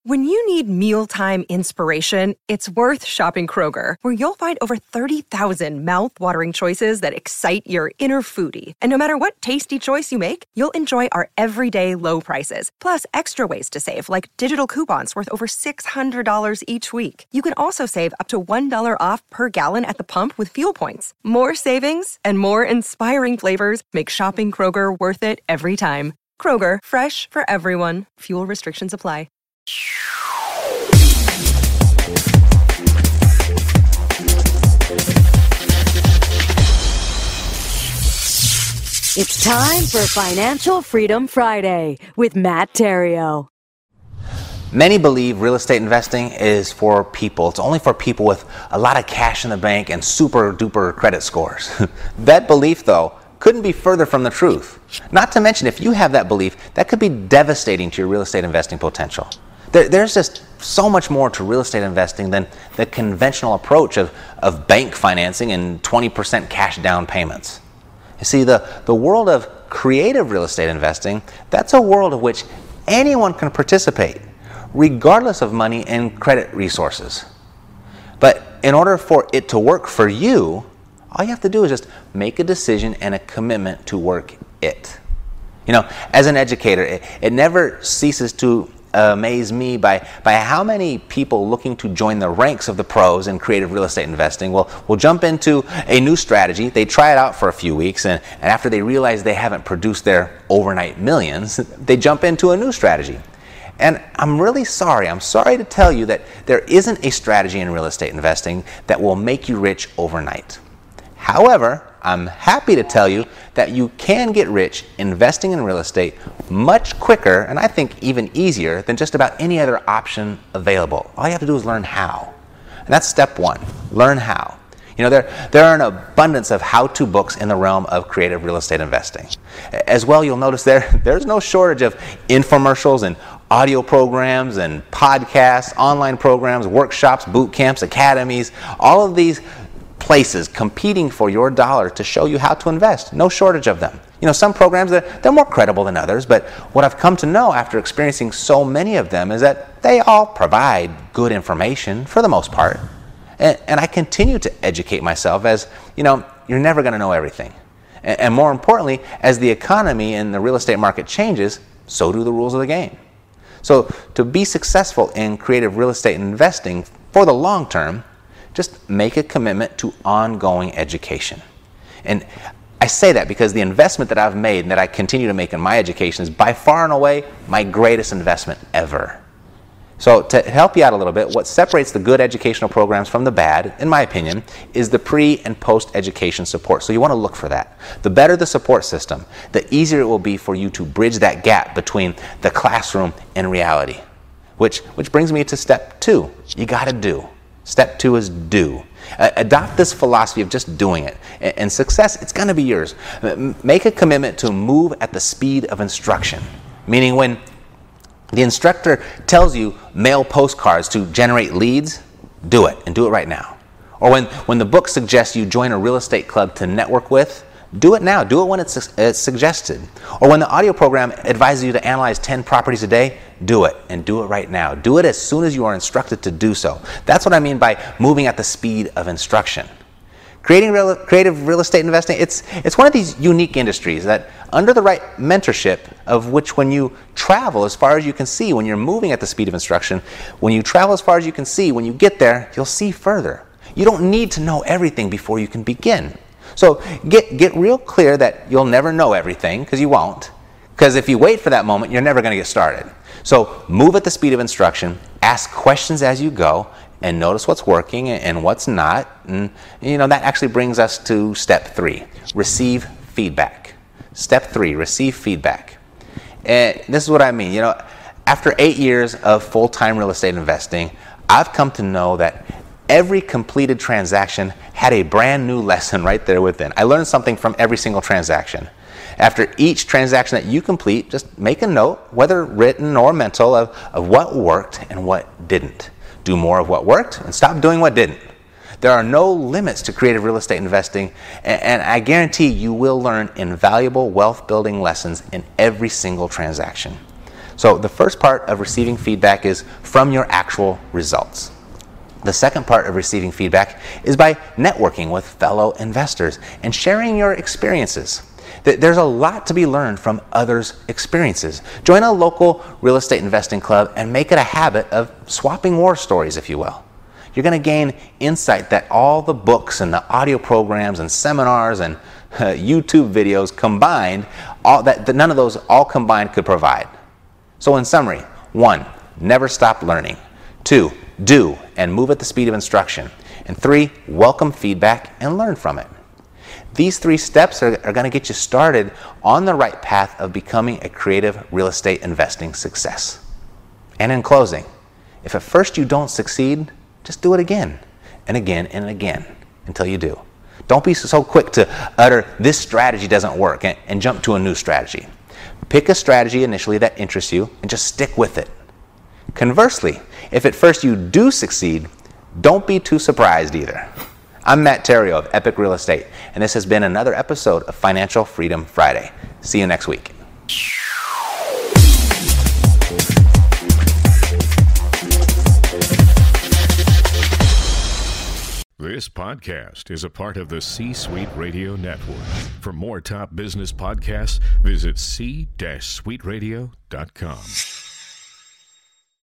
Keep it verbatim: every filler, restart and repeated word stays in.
When you need mealtime inspiration, it's worth shopping Kroger, where you'll find over thirty thousand mouth-watering choices that excite your inner foodie. And no matter what tasty choice you make, you'll enjoy our everyday low prices, plus extra ways to save, like digital coupons worth over six hundred dollars each week. You can also save up to one dollar off per gallon at the pump with fuel points. More savings and more inspiring flavors make shopping Kroger worth it every time. Kroger, fresh for everyone. Fuel restrictions apply. It's time for Financial Freedom Friday with Matt Theriault. Many believe real estate investing is for people. It's only for people with a lot of cash in the bank and super duper credit scores. That belief, though, couldn't be further from the truth. Not to mention, if you have that belief, that could be devastating to your real estate investing potential. There, there's just so much more to real estate investing than the conventional approach of, of bank financing and twenty percent cash down payments. You see, the, the world of creative real estate investing, that's a world of which anyone can participate, regardless of money and credit resources. But in order for it to work for you, all you have to do is just make a decision and a commitment to work it. You know, as an educator, it, it never ceases to amaze me by, by how many people looking to join the ranks of the pros in creative real estate investing will, will jump into a new strategy. They try it out for a few weeks, and, and after they realize they haven't produced their overnight millions, they jump into a new strategy. And I'm really sorry, I'm sorry to tell you that there isn't a strategy in real estate investing that will make you rich overnight. However, I'm happy to tell you that you can get rich investing in real estate much quicker, and I think even easier, than just about any other option available. All you have to do is learn how. And that's step one, learn how. You know, there, there are an abundance of how-to books in the realm of creative real estate investing. As well, you'll notice there, there's no shortage of infomercials and audio programs and podcasts, online programs, workshops, boot camps, academies, all of these places competing for your dollar to show you how to invest. No shortage of them. You know, some programs, they're, they're more credible than others, but what I've come to know after experiencing so many of them is that they all provide good information for the most part. And, and I continue to educate myself as, you know, you're never going to know everything. And, and more importantly, as the economy and the real estate market changes, so do the rules of the game. So to be successful in creative real estate investing for the long term, just make a commitment to ongoing education. And I say that because the investment that I've made and that I continue to make in my education is by far and away my greatest investment ever. So to help you out a little bit, what separates the good educational programs from the bad, in my opinion, is the pre- and post-education support. So you want to look for that. The better the support system, the easier it will be for you to bridge that gap between the classroom and reality. Which, which brings me to step two. You got to do. Step two is do. Uh, adopt this philosophy of just doing it. And, and success, it's going to be yours. M- make a commitment to move at the speed of instruction. Meaning when the instructor tells you mail postcards to generate leads, do it, and do it right now. Or when, when the book suggests you join a real estate club to network with, do it now. Do it when it's, it's suggested. Or when the audio program advises you to analyze ten properties a day, do it, and do it right now. Do it as soon as you are instructed to do so. That's what I mean by moving at the speed of instruction. Creating real, creative real estate investing, it's, it's one of these unique industries that under the right mentorship, of which when you travel as far as you can see, when you're moving at the speed of instruction, when you travel as far as you can see, when you get there, you'll see further. You don't need to know everything before you can begin. So get, get real clear that you'll never know everything, because you won't. Because if you wait for that moment, you're never going to get started. So move at the speed of instruction, ask questions as you go, and notice what's working and what's not. And you know, that actually brings us to step three, receive feedback. Step three, receive feedback. And this is what I mean. You know, after eight years of full-time real estate investing, I've come to know that every completed transaction had a brand new lesson right there within. I learned something from every single transaction. After each transaction that you complete, just make a note, whether written or mental, of, of what worked and what didn't. Do more of what worked and stop doing what didn't. There are no limits to creative real estate investing, and, and I guarantee you will learn invaluable wealth-building lessons in every single transaction. So the first part of receiving feedback is from your actual results. The second part of receiving feedback is by networking with fellow investors and sharing your experiences. There's a lot to be learned from others' experiences. Join a local real estate investing club and make it a habit of swapping war stories, if you will. You're going to gain insight that all the books and the audio programs and seminars and uh, YouTube videos combined, all that, that none of those all combined could provide. So in summary, one, never stop learning. Two, do and move at the speed of instruction. And three, welcome feedback and learn from it. These three steps are, are going to get you started on the right path of becoming a creative real estate investing success. And in closing, if at first you don't succeed, just do it again and again and again until you do. Don't be so quick to utter, this strategy doesn't work, and, and jump to a new strategy. Pick a strategy initially that interests you and just stick with it. Conversely, if at first you do succeed, don't be too surprised either. I'm Matt Theriault of Epic Real Estate, and this has been another episode of Financial Freedom Friday. See you next week. This podcast is a part of the C-Suite Radio Network. For more top business podcasts, visit c suite radio dot com.